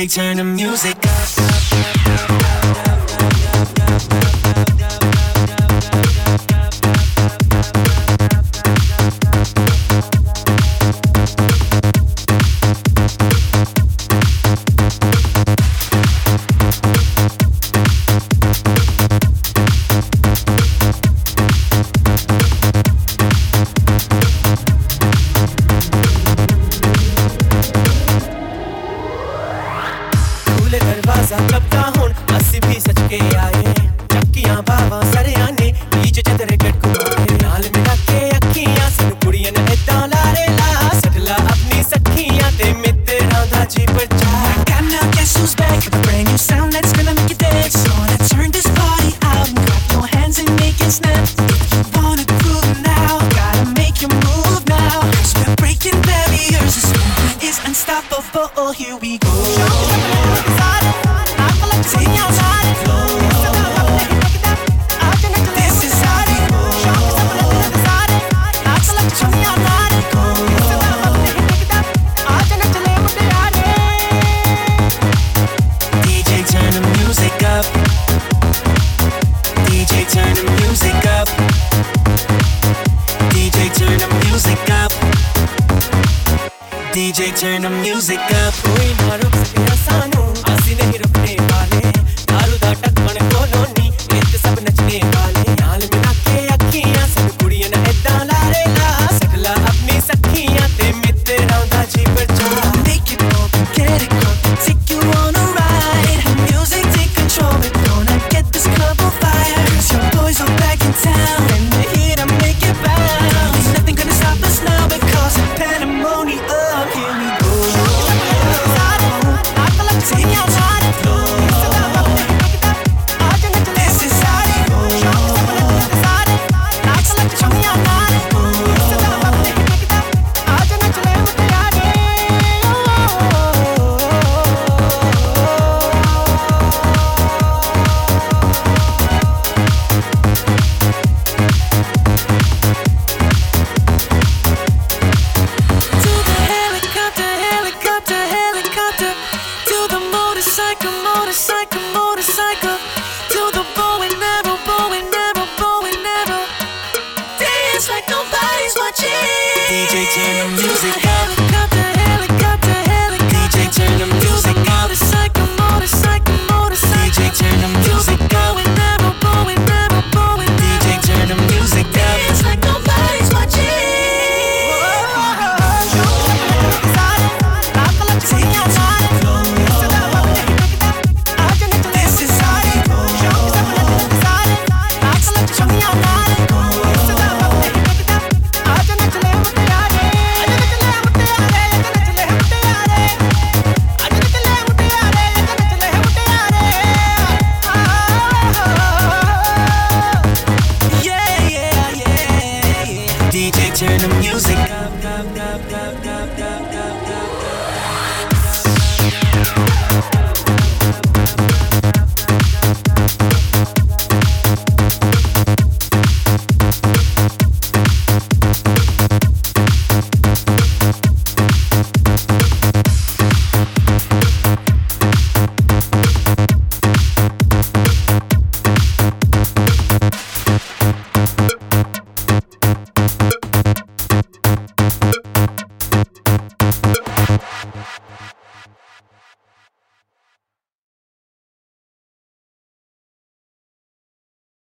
DJ, turn the music up. दरवाजा कबका हुन अस्सी भी सच के आए चक्कियां बाबा सरे आने डीजे चंद्र गट कुमारे नाल मिला के अखियां सन कुड़ियां ने इदां लारे ला सटला अपनी सखियां ते मिते राधा जी पर जा got now guess who's back with a brand new sound that's gonna make you dance so let's turn this party out and clap your hands and make it snap if you wanna groove now gotta make you move now 'cause we're breaking barriers this movement is unstoppable here we go. Take your time, this is how we go. DJ, turn the music up. DJ, turn the music up. DJ, turn the music up. DJ, turn the music up. कोई ना रुक सके सानू आसी नहीं रुकने वाले दारू दा टकमन खोलो नी इत्ते सब नचने वाले नाल मिला के अखियां सब कुड़ियां ने इदां लारे ला सकला अपनी सखियां ते मिते राधा जी पर जा make it pop get it crunk take you on a ride music take control we're gonna get this club on fire 'cause your boys are back in town and they're here to make it bounce ain't nothing gonna stop us now because of pandemonium here we go. Take your time, this is how we go. To the helicopter, helicopter, helicopter. To the motorcycle, motorcycle, motorcycle. To the bow and arrow, bow and arrow, bow and arrow. Dance like nobody's watching. DJ, turn the music up.